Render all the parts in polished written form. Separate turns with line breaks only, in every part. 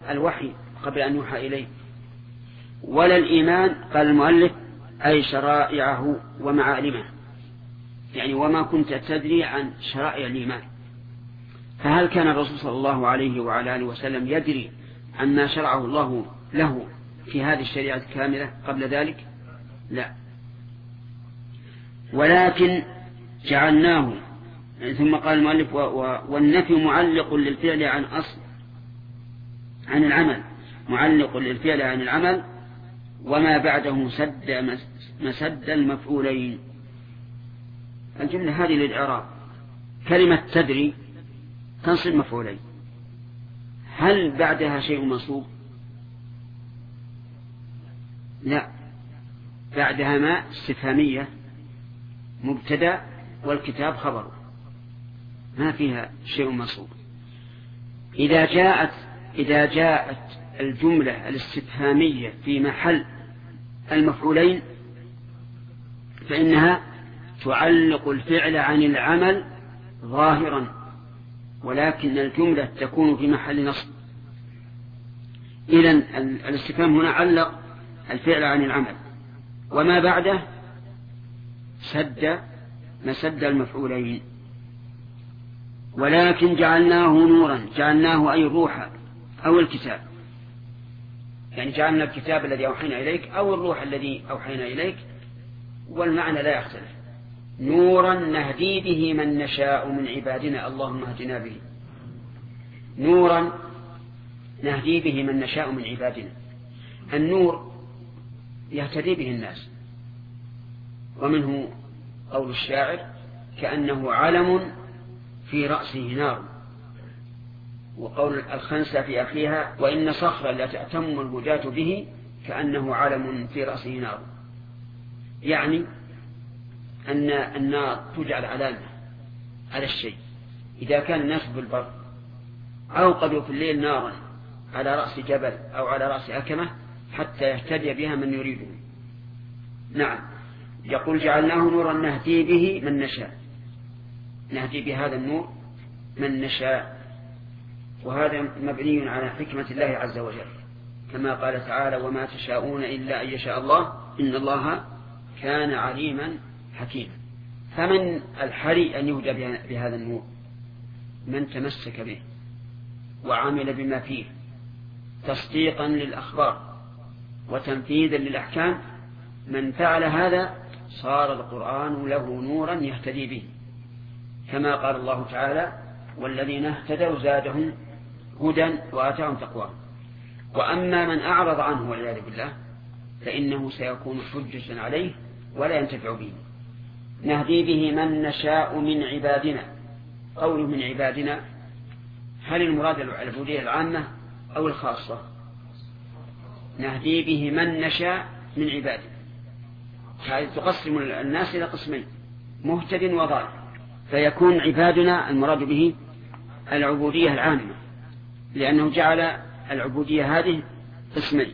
الوحي قبل أن يوحى إليه، ولا الإيمان قال المؤلف أي شرائعه ومعالمه، يعني وما كنت تدري عن شرائع الإيمان. فهل كان الرسول صلى الله عليه وعلى آله وسلم يدري عما شرعه الله له في هذه الشريعة الكاملة قبل ذلك؟ لا، ولكن جعلناه. ثم قال المؤلف والنفي معلق للفعل عن العمل، معلق للفعل عن العمل، وما بعده سد مسد المفعولين. الجملة هذه للإعراب. كلمة تدري تنصب مفعولين، هل بعدها شيء منصوب؟ لا، بعدها ما استفهامية مبتدأ والكتاب خبر، ما فيها شيء منصوب. إذا جاءت الجملة الاستفهامية في محل المفعولين فإنها تعلق الفعل عن العمل ظاهرا، ولكن الجملة تكون في محل نصب. إذن الاستفهام هنا علق الفعل عن العمل، وما بعده سد مسد المفعولين. ولكن جعلناه نورا، جعلناه أي الروح أو الكتاب، يعني جعلنا الكتاب الذي أوحينا إليك أو الروح الذي أوحينا إليك، والمعنى لا يختلف. نورا نهدي به من نشاء من عبادنا، اللهم اهدنا به. نورا نهدي به من نشاء من عبادنا. النور يهتدي به الناس، ومنه قول الشاعر كأنه علم في رأسه نار، وقول الخنسة في أخيها وإن صخرا لا تأتم الهداة به كأنه علم في رأسه نار، يعني أن النار تجعل علامة على الشيء. إذا كان الناس بالبر أوقدوا في الليل نارا على رأس جبل أو على رأس أكمة حتى يهتدي بها من يريده. نعم، يقول جعلناه نورا نهدي به من نشاء، نهدي بهذا النور من نشاء، وهذا مبني على حكمة الله عز وجل، كما قال تعالى وما تشاءون إلا أن يشاء الله إن الله كان عليما حكيما. فمن الحري أن يهدى بهذا النور؟ من تمسك به وعمل بما فيه تصديقا للأخبار وتنفيذا للأحكام. من فعل هذا صار القرآن له نورا يهتدي به، كما قال الله تعالى والذين اهتدوا زادهم هدى وآتاهم تقواهم. وأما من أعرض عنه والعياذ بالله فإنه سيكون حجة عليه ولا ينتفع به. نهدي به من نشاء من عبادنا. قوله من عبادنا هل المراد العبودية العامة أو الخاصة؟ نهدي به من نشاء من عبادنا، هذه تقسم الناس إلى قسمين مهتد وضال، فيكون عبادنا المراد به العبودية العامة، لأنه جعل العبودية هذه قسمين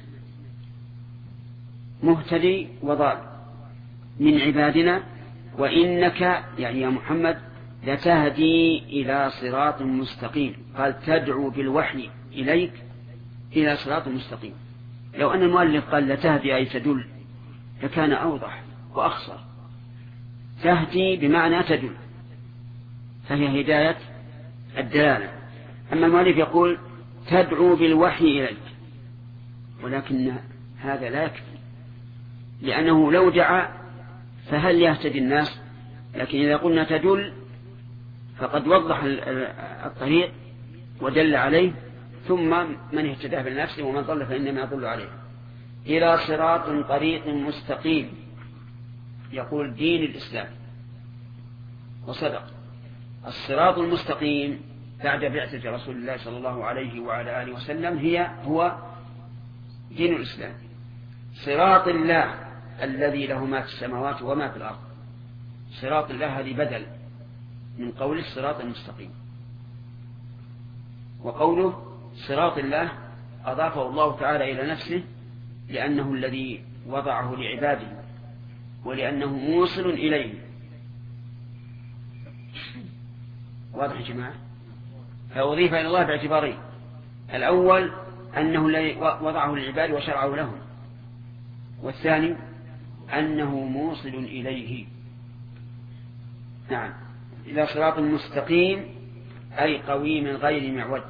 مهتدي وضال من عبادنا. وإنك يعني يا محمد لتهدي إلى صراط مستقيم، قال تدعو بالوحي إليك إلى صراط مستقيم. لو أن المؤلف قال لتهدي أي تدل فكان أوضح وأخصر. تهدي بمعنى تدل، فهي هداية الدلالة. أما المؤلف يقول تدعو بالوحي إليك، ولكن هذا لا يكفي، لأنه لو دعا فهل يهتدي الناس؟ لكن إذا قلنا تدل فقد وضح الطريق ودل عليه، ثم من اهتدى بالنفس ومن ضل فإنما يضل عليه. إلى صراط طريق مستقيم، يقول دين الإسلام، وصدق. الصراط المستقيم بعد بعثة رسول الله صلى الله عليه وعلى آله وسلم هو دين الإسلام. صراط الله الذي له ما في السماوات وما في الأرض. صراط الله هذه بدل من قول الصراط المستقيم. وقوله صراط الله أضافه الله تعالى إلى نفسه لأنه الذي وضعه لعباده ولأنه موصل إليه. واضح يا جماعة؟ فأضيف إلى الله باعتبارين: الأول أنه وضعه للعباد وشرعه لهم، والثاني أنه موصل إليه. نعم، إلى صراط مستقيم أي قويم غير معوج.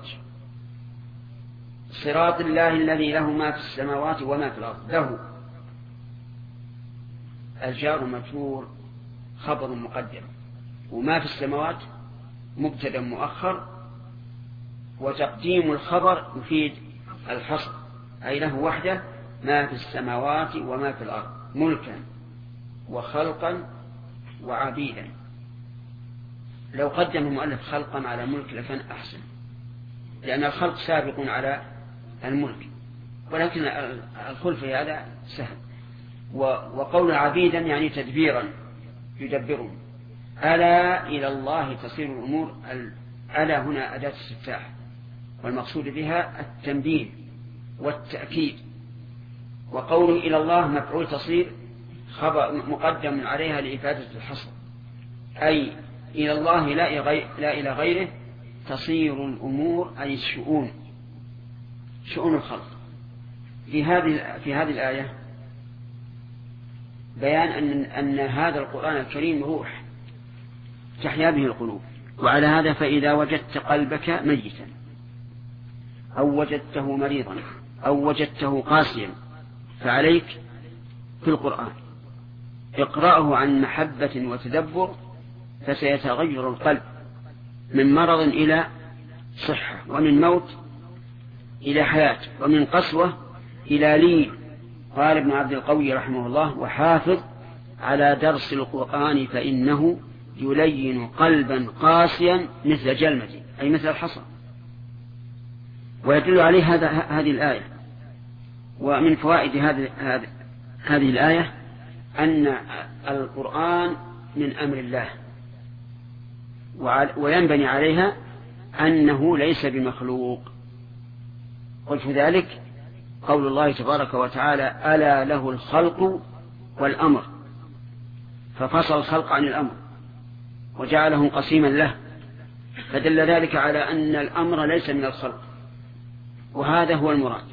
صراط الله الذي له ما في السماوات وما في الأرض. له الجار مجرور خبر مقدم، وما في السماوات مبتدا مؤخر، وتقديم الخبر يفيد الحصر، أي له وحده ما في السماوات وما في الأرض ملكا وخلقا وعبيدا. لو قدم المؤلف خلقا على ملك لكان أحسن، لأن الخلق سابق على الملك، ولكن الخلف في هذا سهل. وقول عبيدا يعني تدبيرا يدبرون. ألا إلى الله تصير الأمور. ألا هنا أداة استفتاح، والمقصود بها التنبيه والتأكيد. وقوله إلى الله مفعول تصير خبر مقدم عليها لإفادة الحصر، أي إلى الله لا إلى غيره تصير الأمور، أي الشؤون، شؤون الخلق. في هذه الآية بيان أن هذا القرآن الكريم روح تحيا به القلوب. وعلى هذا فإذا وجدت قلبك ميتا أو وجدته مريضا أو وجدته قاسيا فعليك في القرآن، اقرأه عن محبة وتدبر فسيتغير القلب من مرض إلى صحة، ومن موت إلى حياة، ومن قسوة إلى لين. قال ابن عبد القوي رحمه الله: وحافظ على درس القرآن فإنه يلين قلبا قاسيا مثل جلمة، أي مثل الحصى. ويدل عليه هذه الآية. ومن فوائد هذه الآية أن القرآن من أمر الله، وينبني عليها أنه ليس بمخلوق. قلت ذلك قول الله تبارك وتعالى: ألا له الخلق والأمر، ففصل الخلق عن الأمر وجعله قسيما له، فدل ذلك على أن الأمر ليس من الخلق، وهذا هو المراد.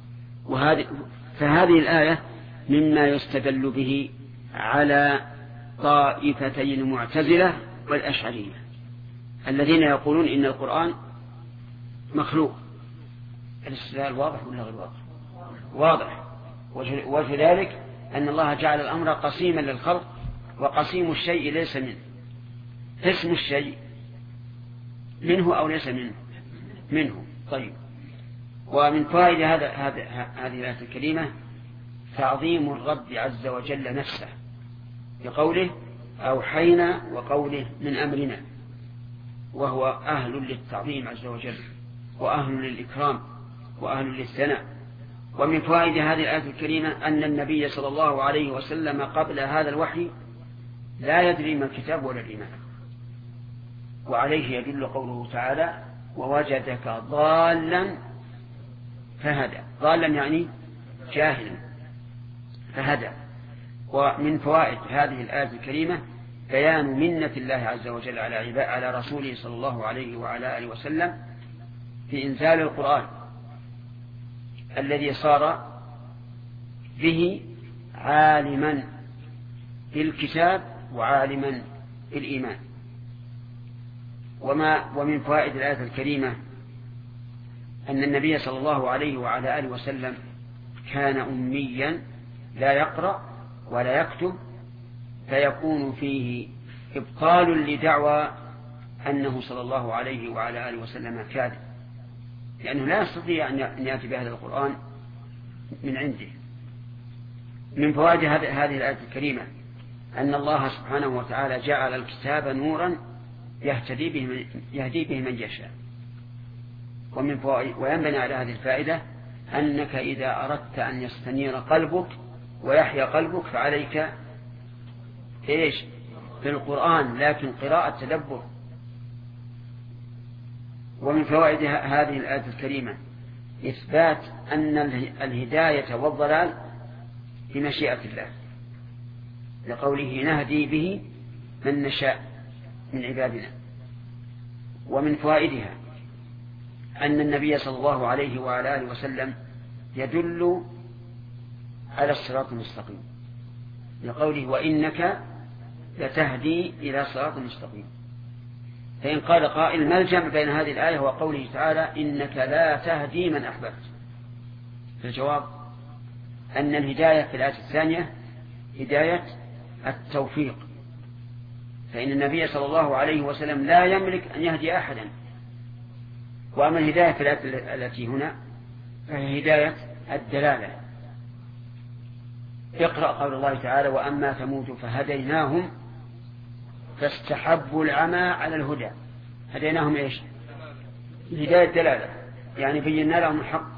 فهذه الآية مما يستدل به على طائفتي المعتزلة والأشعرية الذين يقولون إن القرآن مخلوق. الاستدلال واضح ولا غير واضح؟ واضح. وجه ذلك أن الله جعل الأمر قسيما للخلق، وقسيم الشيء ليس منه. اسم الشيء منه أو ليس منه. طيب. ومن فائدة هذه الآية الكريمة تعظيم الرب عز وجل نفسه بقوله أوحينا، وقوله من أمرنا، وهو أهل للتعظيم عز وجل، وأهل للإكرام، وأهل للثناء. ومن فوائد هذه الآية الكريمة أن النبي صلى الله عليه وسلم قبل هذا الوحي لا يدري ما الكتاب ولا الإيمان. وعليه يدل قوله تعالى: ووجدك ضالا فهدى. ضالا يعني جاهلا فهدى. ومن فوائد هذه الآية الكريمة بيان منة الله عز وجل على رسوله صلى الله عليه وعلى آله وسلم في إنزال القرآن الذي صار به عالما بالكتاب وعالما بالإيمان. ومن فوائد الآية الكريمة أن النبي صلى الله عليه وعلى آله وسلم كان أميا لا يقرأ ولا يكتب، فيكون فيه إبطال لدعوى أنه صلى الله عليه وعلى آله وسلم كاذب، لأنه لا يستطيع أن يأتي بهذا القرآن من عنده. من فوائد هذه الآية الكريمة أن الله سبحانه وتعالى جعل الكتاب نورا يهدي به من يشاء. وينبني على هذه الفائدة أنك إذا أردت أن يستنير قلبك ويحيا قلبك فعليك في القرآن، لكن قراءة تدبر. ومن فوائد هذه الآية الكريمة إثبات أن الهداية والضلال بمشيئة الله، لقوله: نهدي به من نشاء من عبادنا. ومن فوائدها أن النبي صلى الله عليه وعلى آله وسلم يدل على الصراط المستقيم لقوله وإنك لتهدي إلى صراط مستقيم. فإن قال قائل ما الجمع بين هذه الآية وقوله تعالى إنك لا تهدي من أحببت؟ فالجواب أن الهداية في الآية الثانية هداية التوفيق، فإن النبي صلى الله عليه وسلم لا يملك أن يهدي أحدا. وأما الهداية في الآية التي هنا فهي هداية الدلالة. اقرأ قول الله تعالى وأما ثمود فهديناهم فاستحبوا العمى على الهدى. هديناهم إيش؟ هداية الدلالة، يعني بينا لهم الحق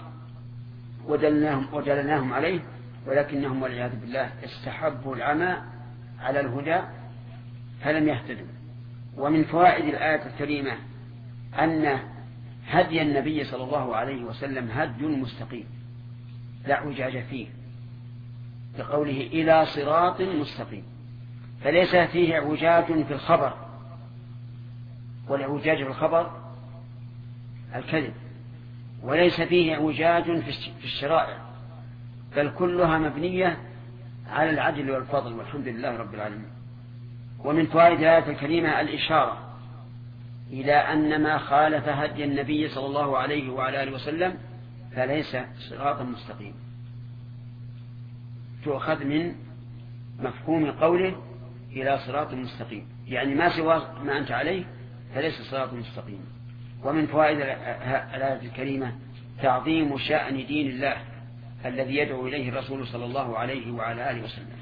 ودلناهم عليه، ولكنهم والعياذ بالله استحبوا العمى على الهدى فلم يهتدوا. ومن فوائد الآية الكريمة أن هدي النبي صلى الله عليه وسلم هدي مستقيم لا اعوجاج فيه، لقوله إلى صراط مستقيم، فليس فيه اعوجاج في الخبر، والاعوجاج في الخبر الكذب، وليس فيه اعوجاج في الشرائع، بل كلها مبنية على العدل والفضل، والحمد لله رب العالمين. ومن فوائد الآية الكريمة الإشارة إلى أن ما خالف هدي النبي صلى الله عليه وعلى آله وسلم فليس صراطا مستقيم. تؤخذ من مفهوم قوله إلى صراط مستقيم، يعني ما سوى ما أنت عليه فليس صراط مستقيم. ومن فوائد الآية الكريمة تعظيم شأن دين الله الذي يدعو إليه الرسول صلى الله عليه وعلى آله وسلم،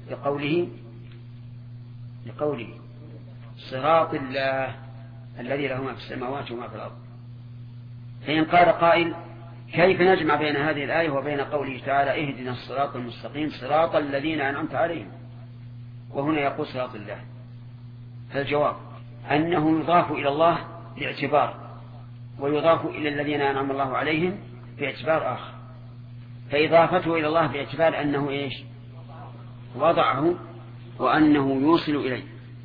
لقوله صراط الله الذي له ما في السماوات وما في الأرض. فإن قال قائل كيف نجمع بين هذه الآية وبين قوله تعالى اهدنا الصراط المستقيم صراط الذين أنعمت عليهم، وهنا يقول صراط الله؟ فالجواب أنه يضاف إلى الله باعتبار، ويضاف إلى الذين أنعم الله عليهم باعتبار آخر. فإضافته إلى الله باعتبار أنه إيش؟ وضعه وأنه يوصل إليه،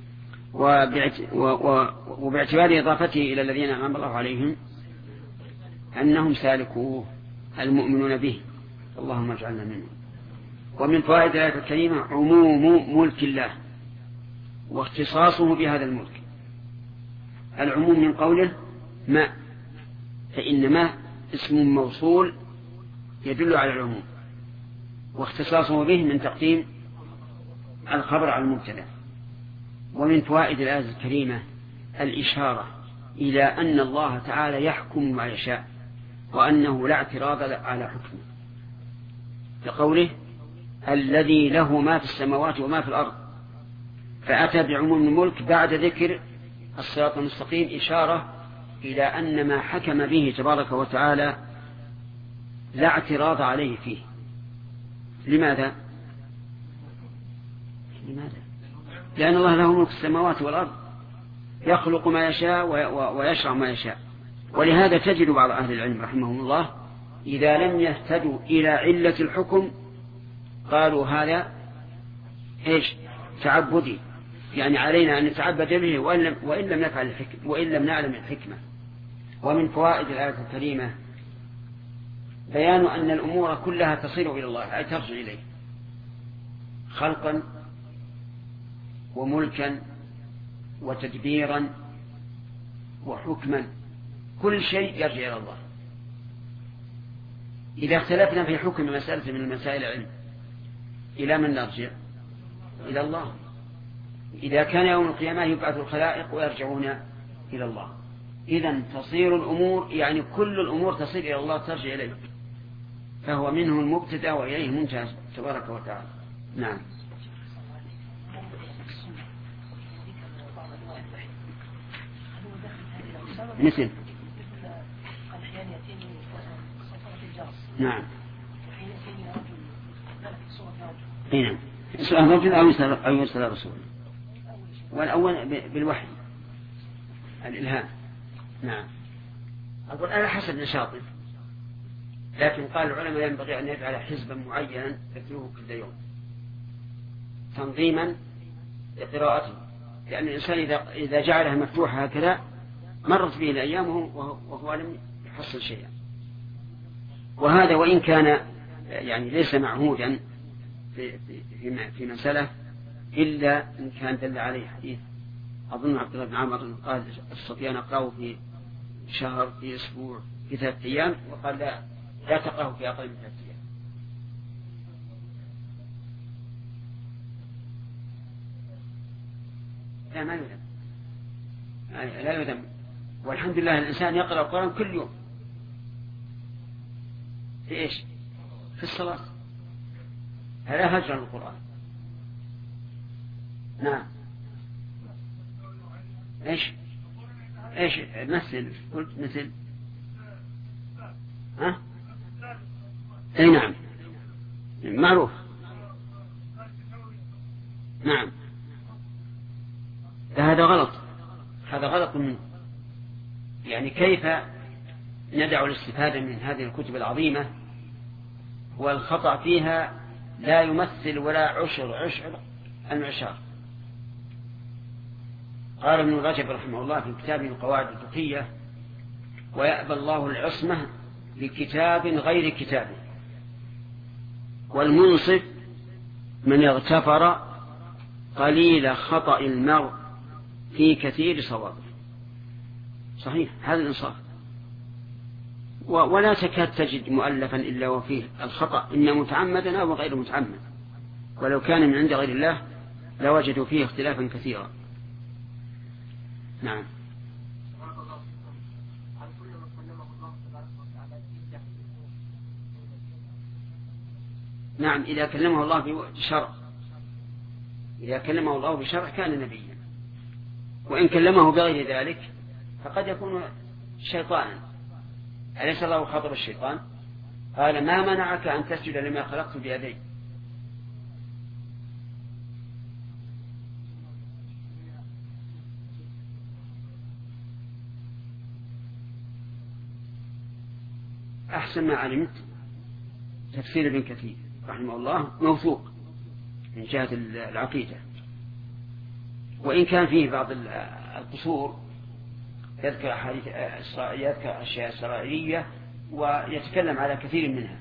وباعتبار إضافته إلى الذين أنعم الله عليهم أنهم سالكوه المؤمنون به، اللهم اجعلنا منهم. ومن فوائد الآية الكريمة عموم ملك الله واختصاصه بهذا الملك. العموم من قوله ما، فإن ما اسم موصول يدل على العموم، واختصاصه به من تقديم الخبر على المبتدأ. ومن فوائد الآية الكريمة الإشارة إلى أن الله تعالى يحكم ما يشاء، وأنه لا اعتراض على حكمه، لقوله الذي له ما في السماوات وما في الأرض، فأتى بعموم الملك بعد ذكر الصراط المستقيم، إشارة إلى أن ما حكم به تبارك وتعالى لا اعتراض عليه فيه. لماذا؟ لأن الله له ملك السماوات والأرض، يخلق ما يشاء ويشرع ما يشاء. ولهذا تجد بعض أهل العلم رحمهم الله إذا لم يهتدوا إلى علة الحكم قالوا هذا إيش؟ تعبدي، يعني علينا أن نتعبد به وإن لم نفعل الحكمة وإن لم نعلم الحكمة. ومن فوائد الآية الكريمة بيان أن الأمور كلها تصير إلى الله، أي ترجع إليه، خلقا وملكا وتدبيرا وحكما، كل شيء يرجع إلى الله. إذا اختلفنا في حكم مسألة من المسائل العلم إلى من نرجع؟ إلى الله. إذا كان يوم القيامة يبعث الخلائق ويرجعون إلى الله، إذن تصير الأمور، يعني كل الأمور تصير إلى الله، ترجع إليه، فهو منه المبتدأ وإليه المنتهى تبارك وتعالى. نعم. مثل نعم هنا سؤال رجل أو يرسل رسول، والأول بالوحي الإلهام. نعم. أقول على حسب نشاطه، لكن قال العلماء ينبغي أن يجعل حزبا معينا يتلوه كل يوم تنظيما لقراءته، لأن الإنسان إذا جعلها مفتوحة هكذا مرت به الأيام وهو لم يحصل شيئا. وهذا وإن كان يعني ليس معهودا في مسألة إلا إن كان دل عليه حديث أظن عبد الله بن عمر قال استطيع أن أقرأه في شهر، في أسبوع، في 3 أيام، وقال لا تقرأه في أقل من 3 أيام. لا ما يذم، لا يذم. والحمد لله الإنسان يقرأ القرآن كل يوم. في إيش؟ في الصلاة. هذا هجر القرآن. نعم. إيش مثل؟ قلت مثل أي نعم معروف. نعم. هذا غلط منه. يعني كيف ندع الاستفادة من هذه الكتب العظيمة والخطأ فيها لا يمثل ولا عشر المعشار. قال ابن رجب رحمه الله في كتابه القواعد الفقهية: ويأبى الله العصمة لكتاب غير كتابه، والمنصف من اغتفر قليل خطأ المرء في كثير صوابه. صحيح هذا الإنصاف. ولا تكاد تجد مؤلفا إلا وفيه الخطأ، إن متعمدا أو غير متعمد، ولو كان من عند غير الله لوجدوا فيه اختلافا كثيرا. نعم. نعم إذا كلمه الله بشرع، إذا كلمه الله بشرع كان نبيا، وإن كلمه بغير ذلك فقد يكون شيطانا. أليس الله خاطب الشيطان؟ قال: ما منعك أن تسجد لما خلقت بيدي. أحسن ما علمت تفسير ابن كثير رحمه الله موثوق من جهة العقيدة، وإن كان فيه بعض القصور، يذكر أشياء إسرائيلية ويتكلم على كثير منها.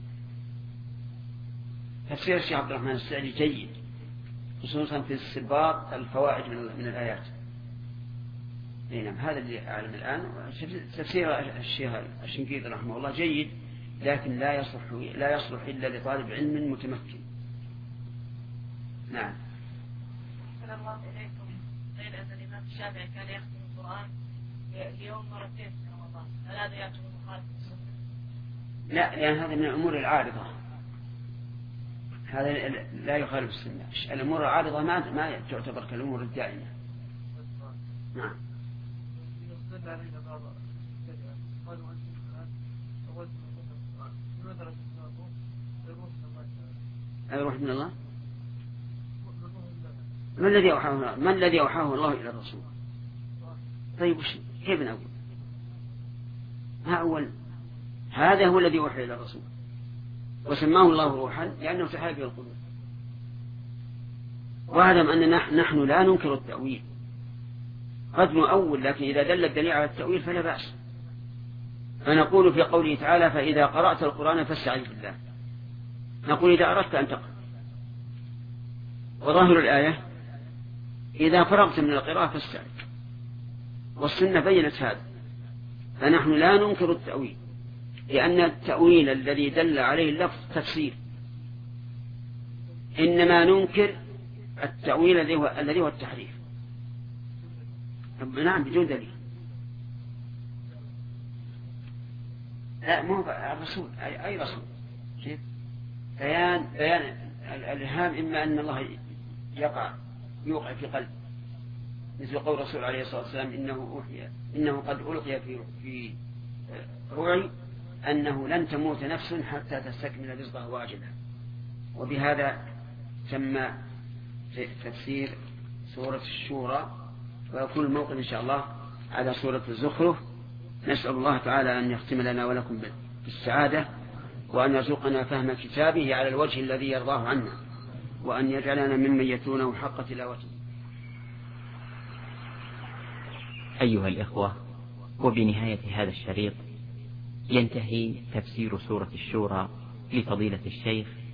تفسير الشيخ عبد الرحمن السعدي جيد، خصوصا في استنباط الفوائد من الآيات. نعم هذا اللي أعلم الآن. تفسير الشيخ الشنقيطي رحمه الله جيد، لكن لا يصلح إلا لطالب علم متمكن. نعم.
السلام الله عليكم. قيل أن الإمام الشافعي كان يختم القرآن اليوم مرتين في رمضان، هل هذا يعتبر مخالف للسنة؟
لا، لأن هذا من الأمور العارضة، هذا لا يخالف السنة. الأمور العارضة ما تعتبر كالأمور الدائمة. نعم. أيروح من الله؟ ما الذي أوحاه الله إلى الرسول؟ طيب كيف نقول؟ هذا هو الذي أوحى إلى الرسول، وسماه الله روحا لأنه تحال به القلوب. واعلم أن نحن لا ننكر التأويل، قد نؤول، لكن إذا دل الدليل على التأويل فلا بأس. فنقول في قوله تعالى: فإذا قرأت القرآن فاستعذ بالله، نقول إذا أردت أن تقرأ. وظاهر الآية: إذا فرغت من القراءة فاستعذ، والسنة بينت هذا. فنحن لا ننكر التأويل، لأن التأويل الذي دل عليه اللفظ تفسير، إنما ننكر التأويل الذي هو التحريف. نعم بدون دليل. لا مو الرسول، أي رسول. كيف؟ بيان الإلهام، إما أن الله يوقع في قلب، مثل قول الرسول عليه الصلاة والسلام: إنه قد ألقي في روعي أنه لن تموت نفس حتى تستكمل رزقها وأجلها. وبهذا تم تفسير سورة الشورى، ويكون الموقف إن شاء الله على سورة الزخرف. نسأل الله تعالى أن يختم لنا ولكم بالسعادة، وأن يرزقنا فهم كتابه على الوجه الذي يرضاه عنا، وأن يجعلنا ممن يتلونه حق تلاوته.
أيها الإخوة، وبنهاية هذا الشريط ينتهي تفسير سورة الشورى لفضيلة الشيخ